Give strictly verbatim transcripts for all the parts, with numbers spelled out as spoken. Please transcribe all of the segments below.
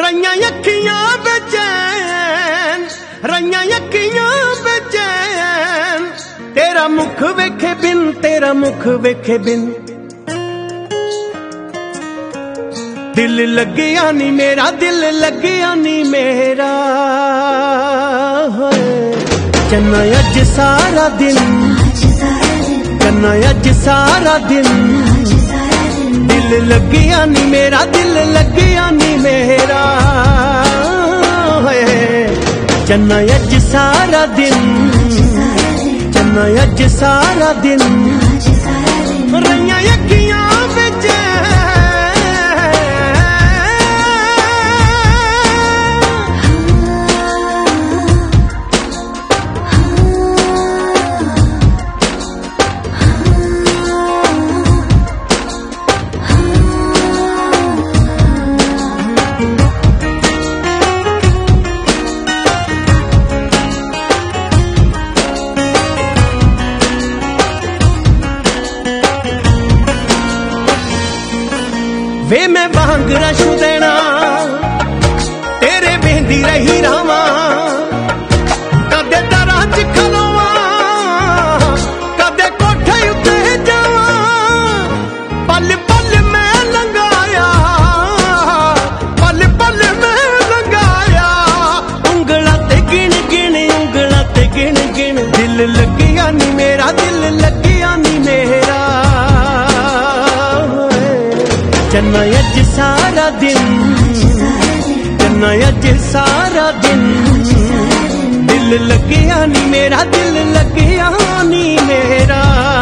रइयां अखियां बेचैन, रइयां अखियां बेचैन, तेरा मुख वेखे बिन, तेरा मुख वेखे बिन। दिल लगिया नी मेरा, दिल लगिया नी मेरा। चन्ना अज सारा दिन, चन्ना अज सारा दिन, दिल लगिया नी मेरा, दिल लगिया नी मेरा। चन्ना अज सारा दिन, चन्ना अज सारा दिन, रइयां अखियां बेचैन। वे मैं बांग रशु देना, तेरे बेंदी रही रावा, कदे दरां च खलोवा, कदे कोठे उत्ते जावा। पल पल मैं लंघाया, पल पल मैं लंघाया, उंगलां ते गिण गिण, उंगलां ते गिण गिण। दिल लगिया नी मेरा, दिल लगिया नी मेरा। चन्ना अज सारा दिन, चन्ना अज सारा दिन, दिल लगिया नी मेरा, दिल लगिया नी मेरा।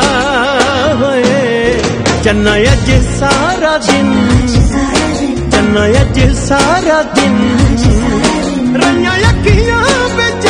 चन्ना अज सारा दिन, चन्ना अज सारा दिन, रइयां अखियां बेचैन।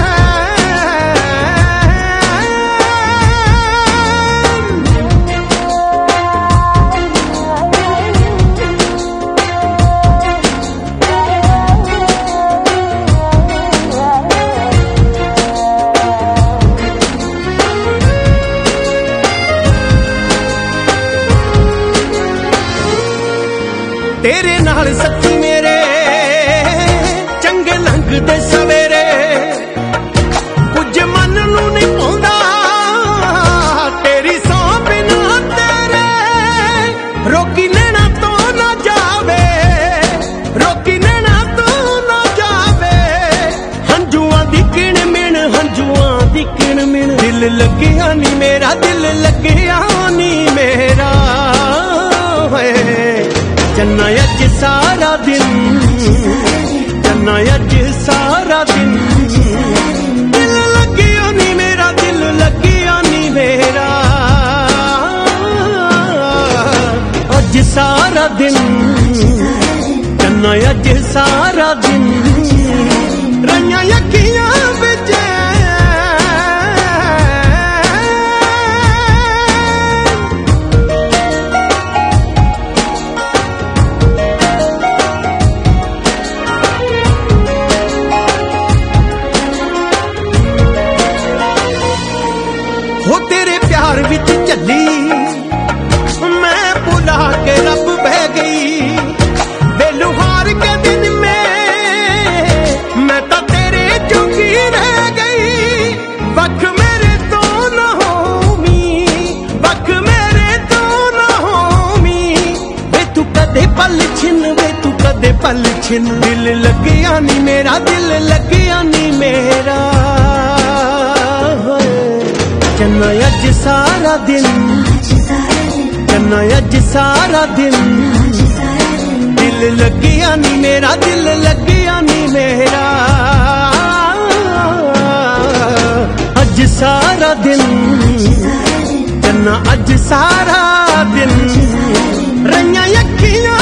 तेरे नाल सच्ची मेरे चंगे लंघदे सवेरे, कुछ मन नू नहीं पाउंदा तेरी सौ बिना तेरे। रोकी नैना तो ना जावे, रोकी नैना तो ना जावे, हंजुआं दी किण मिण, हंजुआं दी किण मिण। दिल लगिया नी मेरा, दिल लगिया नी मेरा। चन्ना अज सारा दिन, चन्ना अज सारा दिन, दिल लगिया नी मेरा, दिल लगिया नी मेरा। अज सारा दिन, चन्ना अज सारा दिन, रइयां अखियां बेचैन। हो तेरे प्यार विच चली मैं भुला के रब बह गई। बेलुहार के दिन में मैं तो तेरे चुकी रह गई। वख मेरे तो न होमी, वख मेरे तो न होमी। वे तू कदे पल छिन, वे तू कदे पल छिन। दिल लगिया नी मेरा, दिल लगिया नी मेरा। चन्ना अज सारा दिन, चन्ना अज सारा दिन, दिल लगिया नी मेरा, दिल लगिया नी मेरा। अज सारा दिन, चन्ना अज सारा दिन, रइयां अखियां